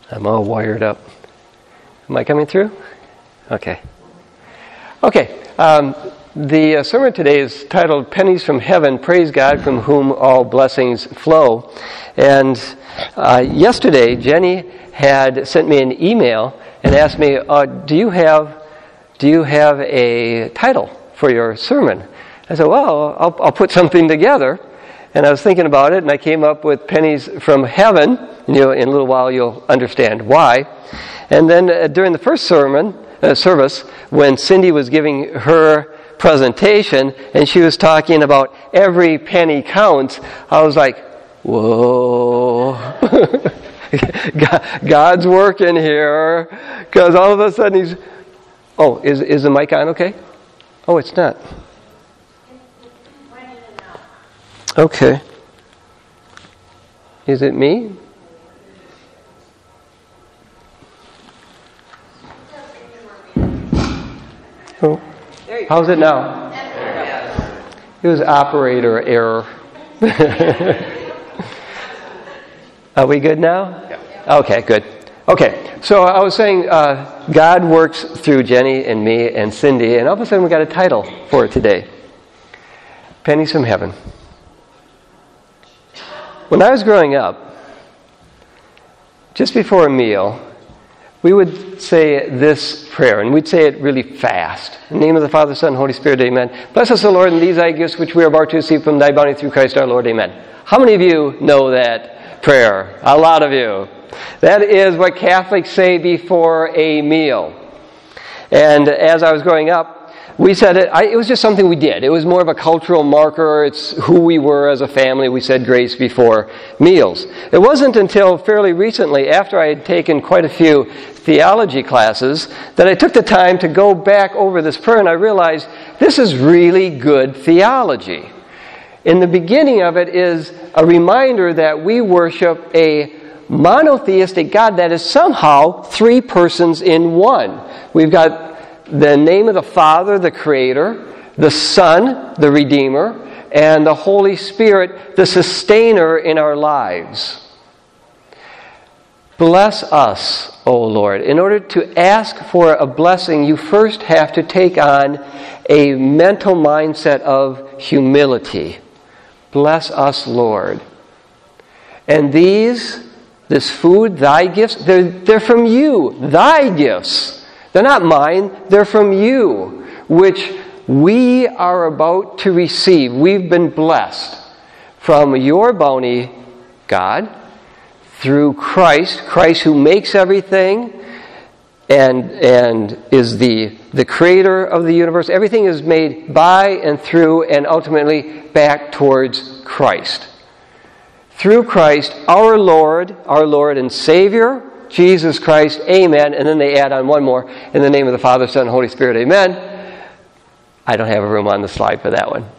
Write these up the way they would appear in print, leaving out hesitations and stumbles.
I'm all wired up. Am I coming through? Okay. Okay. The sermon today is titled Pennies from Heaven, Praise God from Whom All Blessings Flow. And yesterday, Jenny had sent me an email and asked me, do you have a title for your sermon? I said, well, I'll put something together. And I was thinking about it, and I came up with Pennies from Heaven. In a little while, you'll understand why. And then during the first service, when Cindy was giving her presentation, and she was talking about every penny counts, I was like, whoa. God's working here. Because all of a sudden he's... Oh, is the mic on okay? Oh, it's not. Okay. Is it me? Oh. How's it now? It was operator error. Are we good now? Yeah. Okay, good. Okay, so I was saying God works through Jenny and me and Cindy, and all of a sudden we got a title for it today. Pennies from Heaven. When I was growing up, just before a meal, we would say this prayer, and we'd say it really fast. In the name of the Father, Son, and Holy Spirit, amen. Bless us, O Lord, in these thy gifts which we are about to receive from thy bounty through Christ our Lord, amen. How many of you know that prayer? A lot of you. That is what Catholics say before a meal. And as I was growing up, we said it was just something we did. It was more of a cultural marker. It's who we were as a family. We said grace before meals. It wasn't until fairly recently, after I had taken quite a few theology classes, that I took the time to go back over this prayer, and I realized this is really good theology. In the beginning of it is a reminder that we worship a monotheistic God that is somehow three persons in one. We've got the name of the Father, the Creator, the Son, the Redeemer, and the Holy Spirit, the Sustainer in our lives. Bless us, O Lord. In order to ask for a blessing, you first have to take on a mental mindset of humility. Bless us, Lord. And this food, thy gifts, they're from you, thy gifts. They're not mine, they're from you, which we are about to receive. We've been blessed from your bounty, God, through Christ who makes everything and is the creator of the universe. Everything is made by and through and ultimately back towards Christ. Through Christ, our Lord and Savior, Jesus Christ, amen. And then they add on one more, in the name of the Father, Son, and Holy Spirit, amen. I don't have a room on the slide for that one.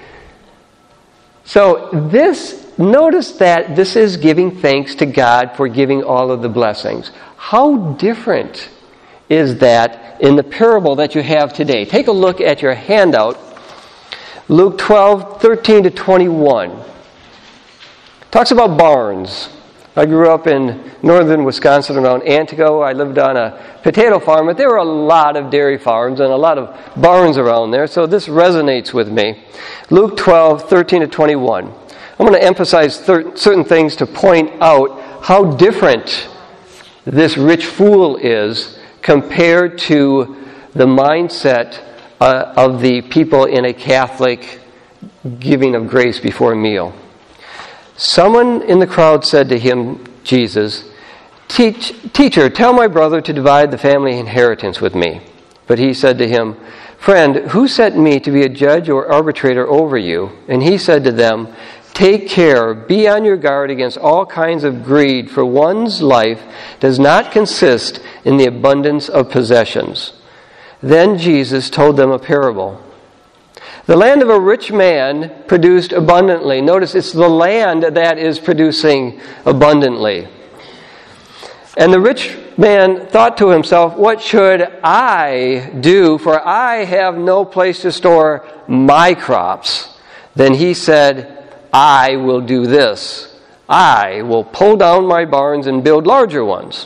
So notice that this is giving thanks to God for giving all of the blessings. How different is that in the parable that you have today? Take a look at your handout. Luke 12, 13 to 21. Talks about barns. I grew up in northern Wisconsin around Antigo. I lived on a potato farm, but there were a lot of dairy farms and a lot of barns around there, so this resonates with me. Luke 12, 13 to 21. I'm going to emphasize certain things to point out how different this rich fool is compared to the mindset of the people in a Catholic giving of grace before a meal. Someone in the crowd said to him, Jesus, Teacher, tell my brother to divide the family inheritance with me. But he said to him, Friend, who sent me to be a judge or arbitrator over you? And he said to them, Take care, be on your guard against all kinds of greed, for one's life does not consist in the abundance of possessions. Then Jesus told them a parable. The land of a rich man produced abundantly. Notice it's the land that is producing abundantly. And the rich man thought to himself, what should I do? For I have no place to store my crops. Then he said, I will do this. I will pull down my barns and build larger ones.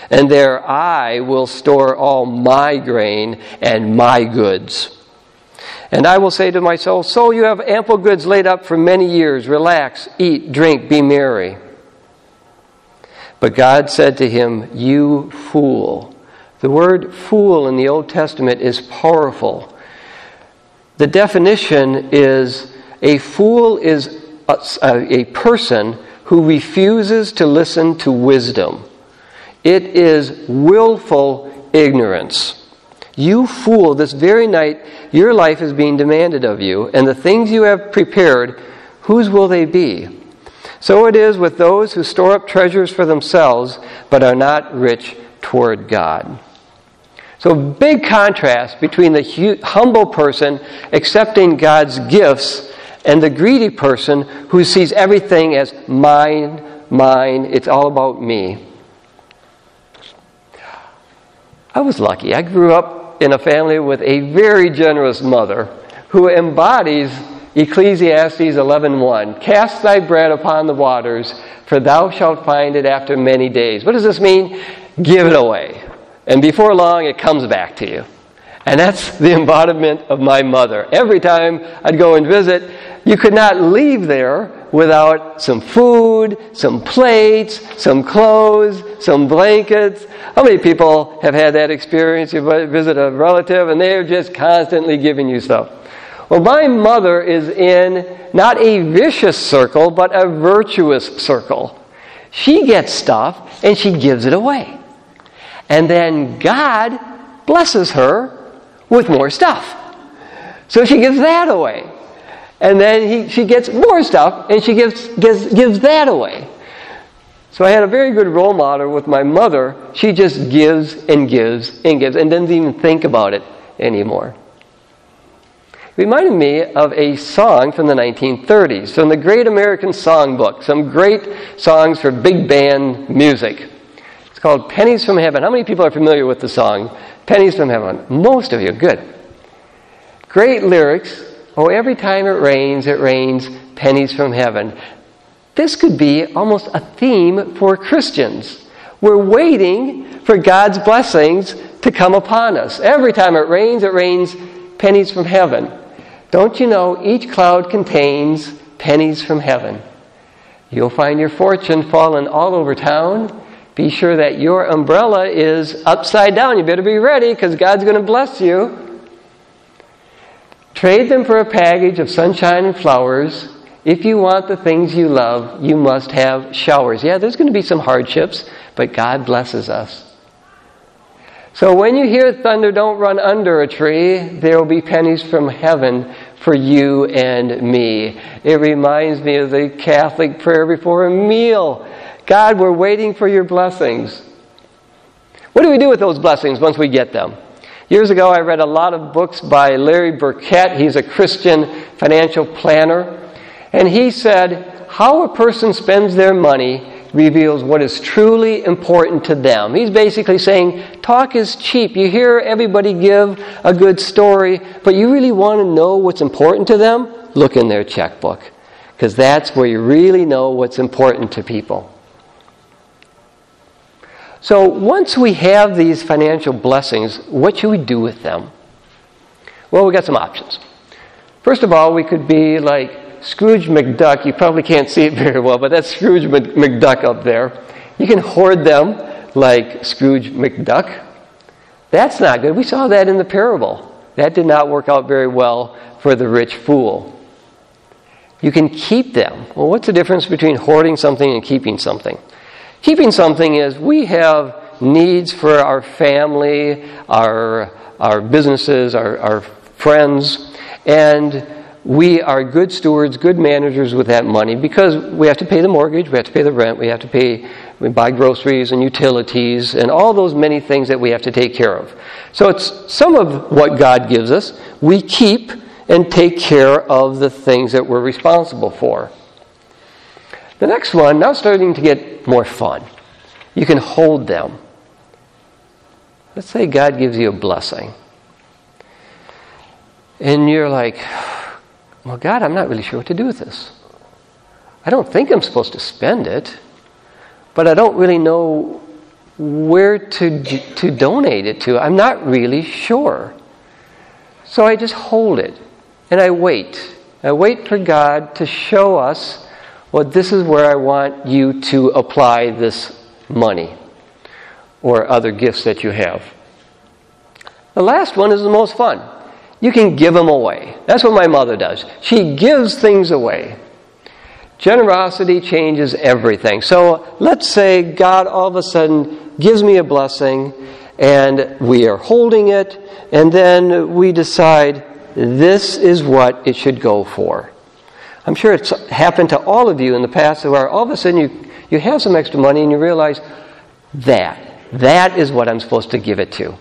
and there I will store all my grain and my goods. And I will say to my soul, so you have ample goods laid up for many years. Relax, eat, drink, be merry. But God said to him, you fool. The word fool in the Old Testament is powerful. The definition is a fool is a person who refuses to listen to wisdom. It is willful ignorance. You fool, this very night your life is being demanded of you, and the things you have prepared, whose will they be? So it is with those who store up treasures for themselves, but are not rich toward God. So big contrast between the humble person accepting God's gifts and the greedy person who sees everything as mine, it's all about me. I was lucky. I grew up in a family with a very generous mother who embodies Ecclesiastes 11:1. Cast thy bread upon the waters, for thou shalt find it after many days. What does this mean? Give it away. And before long, it comes back to you. And that's the embodiment of my mother. Every time I'd go and visit, you could not leave there without some food, some plates, some clothes, some blankets. How many people have had that experience? You visit a relative and they're just constantly giving you stuff. Well, my mother is in not a vicious circle, but a virtuous circle. She gets stuff and she gives it away. And then God blesses her with more stuff. So she gives that away. And then she gets more stuff and she gives that away. So I had a very good role model with my mother. She just gives and gives and gives and doesn't even think about it anymore. It reminded me of a song from the 1930s, from the Great American Songbook, some great songs for big band music. It's called Pennies from Heaven. How many people are familiar with the song, Pennies from Heaven? Most of you, good. Great lyrics. Oh, every time it rains, pennies from heaven. This could be almost a theme for Christians. We're waiting for God's blessings to come upon us. Every time it rains, pennies from heaven. Don't you know each cloud contains pennies from heaven? You'll find your fortune falling all over town. Be sure that your umbrella is upside down. You better be ready because God's going to bless you. Trade them for a package of sunshine and flowers. If you want the things you love, you must have showers. Yeah, there's going to be some hardships, but God blesses us. So when you hear thunder, don't run under a tree. There will be pennies from heaven for you and me. It reminds me of the Catholic prayer before a meal. God, we're waiting for your blessings. What do we do with those blessings once we get them? Years ago, I read a lot of books by Larry Burkett. He's a Christian financial planner. And he said, how a person spends their money reveals what is truly important to them. He's basically saying, talk is cheap. You hear everybody give a good story, but you really want to know what's important to them? Look in their checkbook, because that's where you really know what's important to people. So once we have these financial blessings, what should we do with them? Well, we got some options. First of all, we could be like Scrooge McDuck. You probably can't see it very well, but that's Scrooge McDuck up there. You can hoard them like Scrooge McDuck. That's not good. We saw that in the parable. That did not work out very well for the rich fool. You can keep them. Well, what's the difference between hoarding something and keeping something? Keeping something is we have needs for our family, our businesses, our friends, and we are good stewards, good managers with that money because we have to pay the mortgage, we have to pay the rent, we buy groceries and utilities and all those many things that we have to take care of. So it's some of what God gives us. We keep and take care of the things that we're responsible for. The next one, now starting to get more fun. You can hold them. Let's say God gives you a blessing. And you're like, well, God, I'm not really sure what to do with this. I don't think I'm supposed to spend it, but I don't really know where to donate it to. I'm not really sure. So I just hold it and I wait. I wait for God to show us, well, this is where I want you to apply this money or other gifts that you have. The last one is the most fun. You can give them away. That's what my mother does. She gives things away. Generosity changes everything. So let's say God all of a sudden gives me a blessing and we are holding it and then we decide this is what it should go for. I'm sure it's happened to all of you in the past where all of a sudden you have some extra money and you realize that is what I'm supposed to give it to.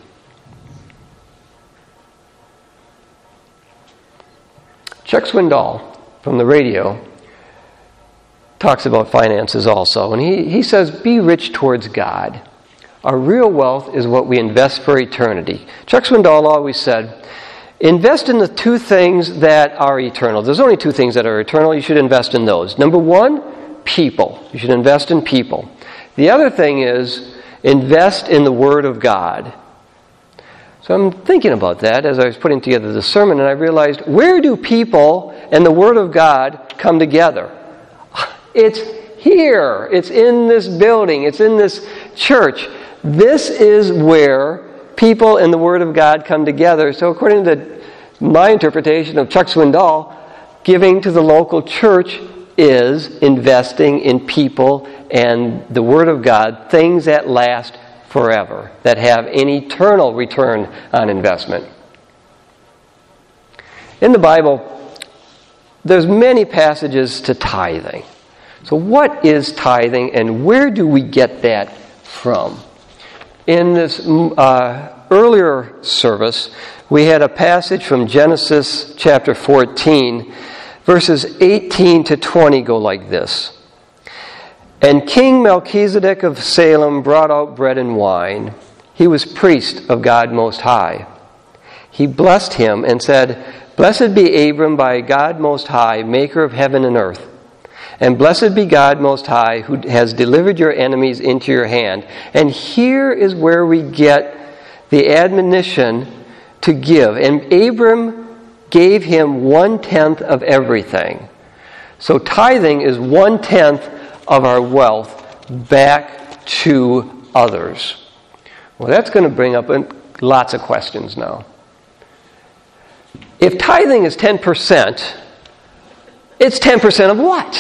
Chuck Swindoll from the radio talks about finances also. And he says, be rich towards God. Our real wealth is what we invest for eternity. Chuck Swindoll always said, invest in the two things that are eternal. There's only two things that are eternal. You should invest in those. Number one, people. You should invest in people. The other thing is invest in the Word of God. So I'm thinking about that as I was putting together the sermon, and I realized, where do people and the Word of God come together? It's here. It's in this building. It's in this church. This is where people and the Word of God come together. So according to my interpretation of Chuck Swindoll, giving to the local church is investing in people and the Word of God, things that last forever, that have an eternal return on investment. In the Bible, there's many passages to tithing. So what is tithing and where do we get that from? In this earlier service, we had a passage from Genesis chapter 14, verses 18 to 20 go like this. And King Melchizedek of Salem brought out bread and wine. He was priest of God Most High. He blessed him and said, Blessed be Abram by God Most High, maker of heaven and earth. And blessed be God Most High, who has delivered your enemies into your hand. And here is where we get the admonition to give. And Abram gave him 1/10 of everything. So tithing is 1/10 of our wealth back to others. Well, that's going to bring up lots of questions now. If tithing is 10%, it's 10% of what?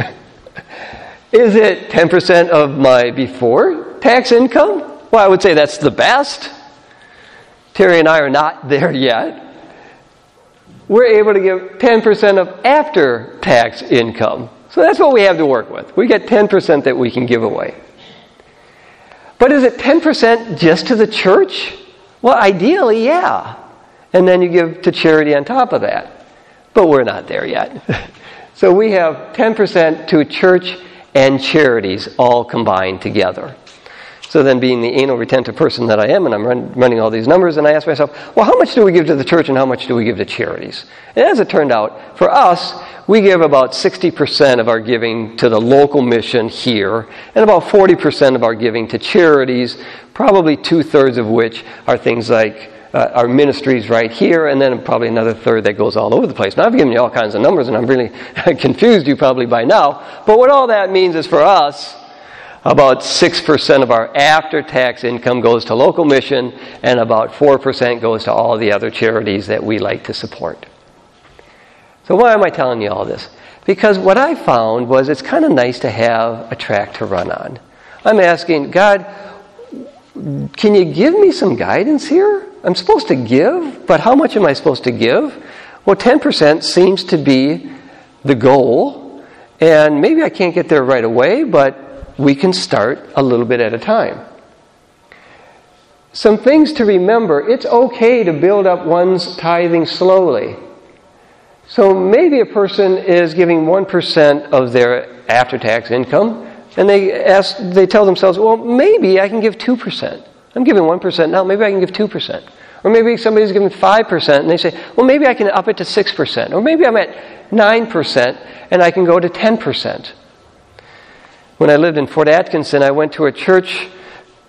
Is it 10% of my before tax income? Well, I would say that's the best. Terry and I are not there yet. We're able to give 10% of after tax income. So that's what we have to work with. We get 10% that we can give away. But is it 10% just to the church? Well, ideally, yeah. And then you give to charity on top of that. But we're not there yet. So we have 10% to church and charities all combined together. So then being the anal retentive person that I am, and I'm running all these numbers, and I ask myself, well, how much do we give to the church and how much do we give to charities? And as it turned out, for us, we give about 60% of our giving to the local mission here, and about 40% of our giving to charities, probably 2/3 of which are things like our ministries right here, and then probably another third that goes all over the place. Now, I've given you all kinds of numbers, and I'm really confused you probably by now. But what all that means is for us, about 6% of our after-tax income goes to local mission, and about 4% goes to all the other charities that we like to support. So why am I telling you all this? Because what I found was it's kind of nice to have a track to run on. I'm asking, God, can you give me some guidance here? I'm supposed to give, but how much am I supposed to give? Well, 10% seems to be the goal, and maybe I can't get there right away, but we can start a little bit at a time. Some things to remember: it's okay to build up one's tithing slowly. So maybe a person is giving 1% of their after-tax income, and they tell themselves, well, maybe I can give 2%. I'm giving 1% now, maybe I can give 2%. Or maybe somebody's giving 5%, and they say, well, maybe I can up it to 6%. Or maybe I'm at 9%, and I can go to 10%. When I lived in Fort Atkinson, I went to a church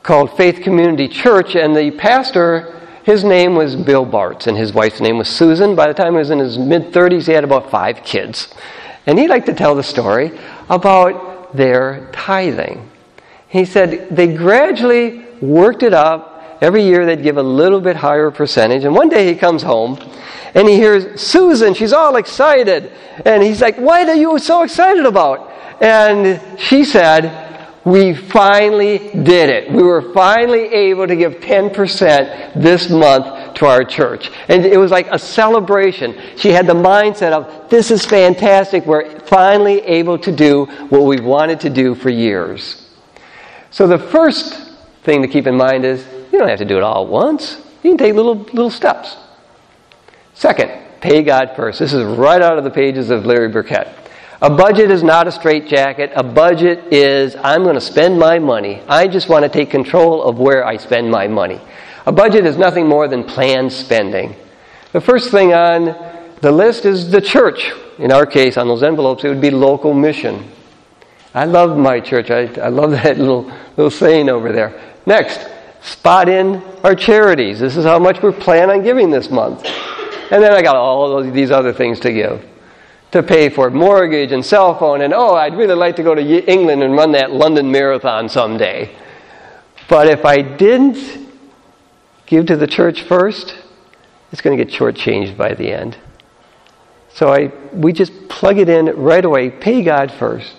called Faith Community Church, and the pastor, his name was Bill Bartz, and his wife's name was Susan. By the time he was in his mid-30s, he had about 5 kids. And he liked to tell the story about their tithing. He said they gradually worked it up. Every year they'd give a little bit higher percentage. And one day he comes home and he hears Susan, she's all excited. And he's like, "What are you so excited about?" And she said, "We finally did it. We were finally able to give 10% this month to our church." And it was like a celebration. She had the mindset of, this is fantastic. We're finally able to do what we wanted to do for years. So the first thing to keep in mind is, you don't have to do it all at once. You can take little steps. Second, pay God first. This is right out of the pages of Larry Burkett. A budget is not a straitjacket. A budget is, I'm going to spend my money. I just want to take control of where I spend my money. A budget is nothing more than planned spending. The first thing on the list is the church. In our case, on those envelopes, it would be local mission. I love my church. I love that little saying over there. Next, spot in our charities. This is how much we're planning on giving this month. And then I got all these other things to give. To pay for mortgage and cell phone. And I'd really like to go to England and run that London Marathon someday. But if I didn't give to the church first, it's going to get shortchanged by the end. So we just plug it in right away. Pay God first.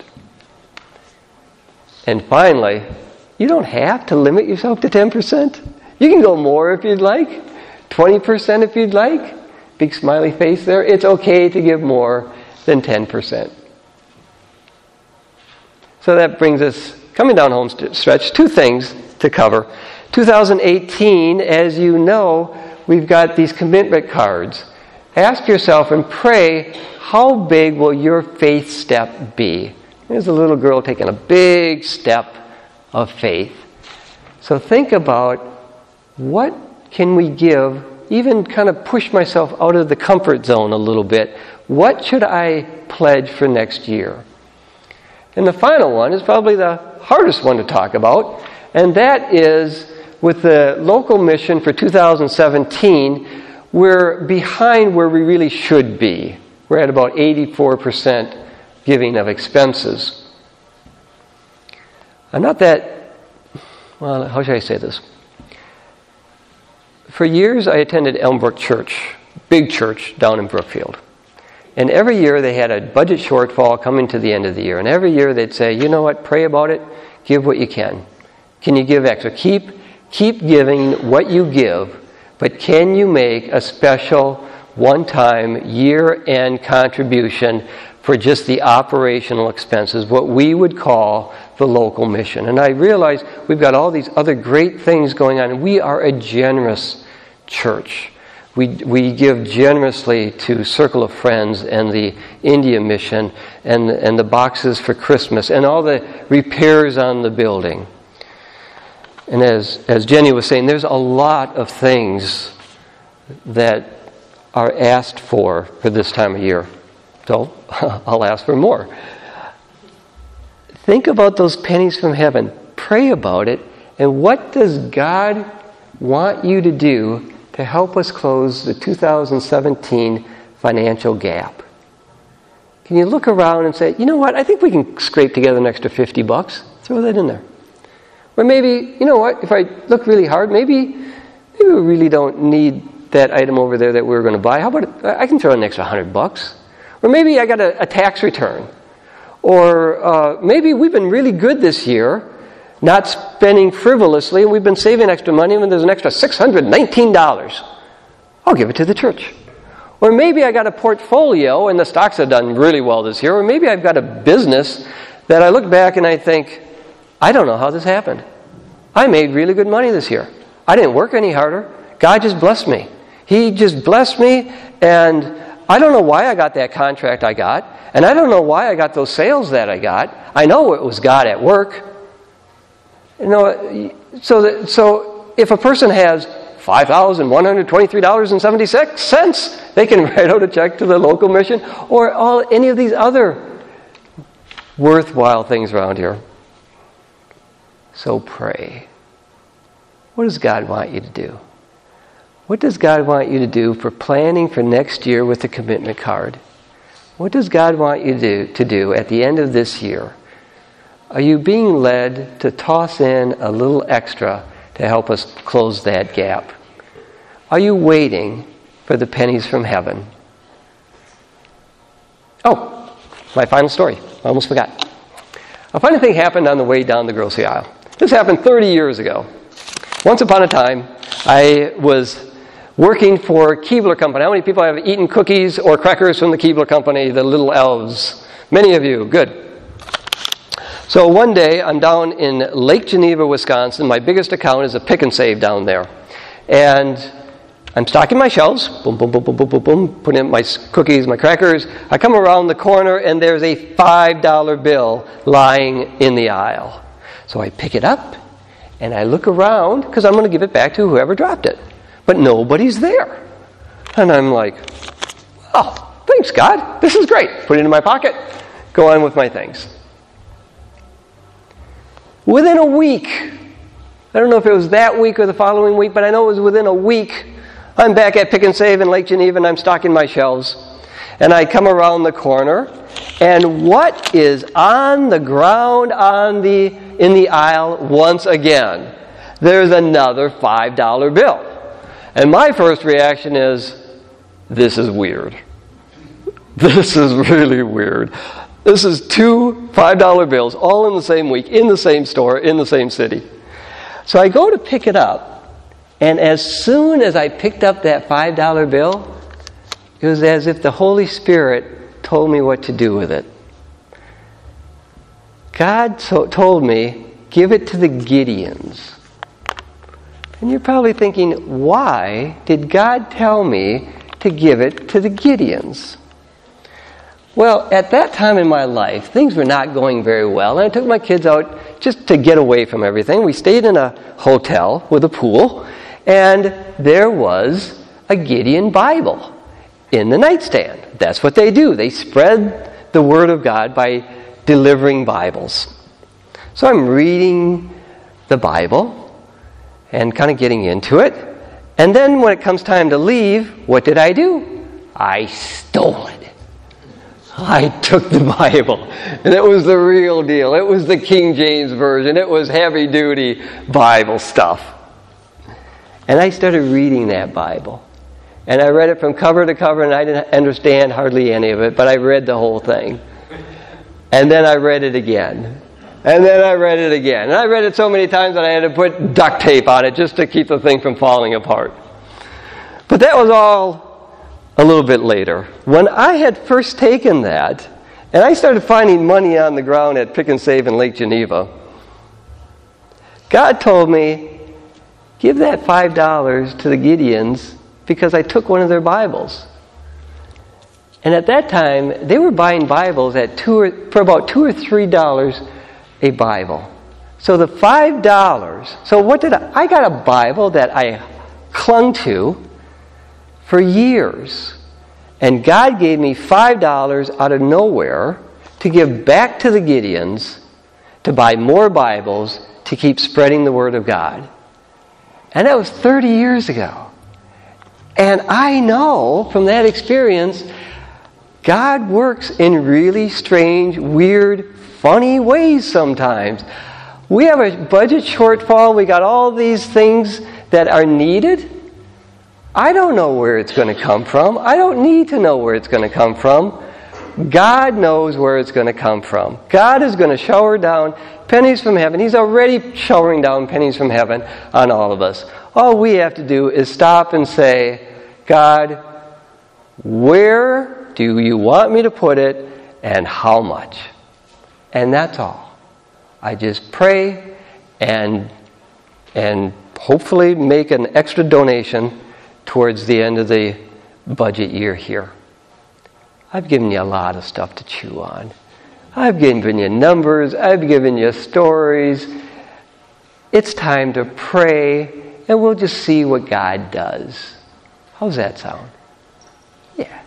And finally, you don't have to limit yourself to 10%. You can go more if you'd like. 20% if you'd like. Big smiley face there. It's okay to give more than 10%. So that brings us, coming down home stretch, 2 things to cover. 2018, as you know, we've got these commitment cards. Ask yourself and pray, how big will your faith step be? There's a little girl taking a big step of faith. So think about, what can we give, even kind of push myself out of the comfort zone a little bit. What should I pledge for next year? And the final one is probably the hardest one to talk about, and that is with the local mission for 2017, we're behind where we really should be. We're at about 84% giving of expenses. I'm not that, well, how should I say this? For years I attended Elmbrook Church, big church down in Brookfield. And every year they had a budget shortfall coming to the end of the year. And every year they'd say, you know what, pray about it, give what you can. Can you give extra? Keep giving what you give, but can you make a special one-time year-end contribution for just the operational expenses, what we would call the local mission? And I realize we've got all these other great things going on, and we are a generous church. We give generously to Circle of Friends and the India Mission and the boxes for Christmas and all the repairs on the building. And as Jenny was saying, there's a lot of things that are asked for this time of year. So I'll ask for more. Think about those pennies from heaven. Pray about it. And what does God want you to do to help us close the 2017 financial gap? Can you look around and say, you know what, I think we can scrape together an extra $50. Throw that in there. Or maybe, you know what, if I look really hard, maybe we really don't need that item over there that we were going to buy. How about I can throw in an extra $100? Or maybe I got a tax return. Or maybe we've been really good this year, not spending frivolously, and we've been saving extra money, and there's an extra $619. I'll give it to the church. Or maybe I got a portfolio, and the stocks have done really well this year. Or maybe I've got a business that I look back and I think, I don't know how this happened. I made really good money this year. I didn't work any harder. God just blessed me. He just blessed me, and I don't know why I got that contract I got, and I don't know why I got those sales that I got. I know it was God at work. You know, so if a person has $5,123.76, they can write out a check to the local mission or any of these other worthwhile things around here. So pray. What does God want you to do? What does God want you to do for planning for next year with the commitment card? What does God want you to do at the end of this year? Are you being led to toss in a little extra to help us close that gap? Are you waiting for the pennies from heaven? Oh, my final story. I almost forgot. A funny thing happened on the way down the grocery aisle. This happened 30 years ago. Once upon a time, I was working for Keebler Company. How many people have eaten cookies or crackers from the Keebler Company, the little elves? Many of you. Good. So one day, I'm down in Lake Geneva, Wisconsin. My biggest account is a Pick and Save down there. And I'm stocking my shelves. Boom, boom, boom, boom, boom, boom, boom. Putting in my cookies, my crackers. I come around the corner, and there's a $5 bill lying in the aisle. So I pick it up, and I look around, because I'm going to give it back to whoever dropped it. But nobody's there. And I'm like, oh, thanks, God. This is great. Put it in my pocket. Go on with my things. Within a week, I don't know if it was that week or the following week, but I know it was within a week, I'm back at Pick and Save in Lake Geneva, and I'm stocking my shelves. And I come around the corner, and what is on the ground in the aisle once again? There's another $5 bill. And my first reaction is, this is weird. This is really weird. This is two $5 bills, all in the same week, in the same store, in the same city. So I go to pick it up, and as soon as I picked up that $5 bill, it was as if the Holy Spirit told me what to do with it. God told me, give it to the Gideons. And you're probably thinking, why did God tell me to give it to the Gideons? Well, at that time in my life, things were not going very well. And I took my kids out just to get away from everything. We stayed in a hotel with a pool, and there was a Gideon Bible in the nightstand. That's what they do. They spread the Word of God by delivering Bibles. So I'm reading the Bible and kind of getting into it. And then when it comes time to leave, what did I do? I stole it. I took the Bible. And it was the real deal. It was the King James Version. It was heavy-duty Bible stuff. And I started reading that Bible. And I read it from cover to cover, and I didn't understand hardly any of it, but I read the whole thing. And then I read it again. And then I read it again. And I read it so many times that I had to put duct tape on it just to keep the thing from falling apart. But that was all a little bit later. When I had first taken that, and I started finding money on the ground at Pick and Save in Lake Geneva, God told me, give that $5 to the Gideons because I took one of their Bibles. And at that time, they were buying Bibles for about $2 or $3 a Bible. So the $5, so what did I got a Bible that I clung to for years. And God gave me $5 out of nowhere to give back to the Gideons to buy more Bibles to keep spreading the Word of God. And that was 30 years ago. And I know from that experience, God works in really strange, weird, funny ways sometimes. We have a budget shortfall. We got all these things that are needed. I don't know where it's going to come from. I don't need to know where it's going to come from. God knows where it's going to come from. God is going to shower down pennies from heaven. He's already showering down pennies from heaven on all of us. All we have to do is stop and say, God, where do you want me to put it and how much? And that's all. I just pray and hopefully make an extra donation towards the end of the budget year here. I've given you a lot of stuff to chew on. I've given you numbers. I've given you stories. It's time to pray, and we'll just see what God does. How's that sound? Yeah.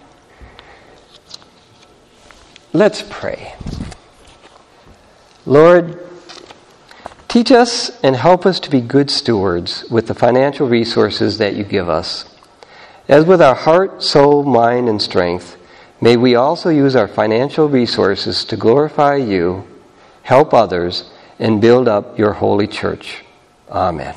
Let's pray. Lord, Teach us and help us to be good stewards with the financial resources that you give us. As with our heart, soul, mind, and strength, may we also use our financial resources to glorify you, help others, and build up your holy church. Amen.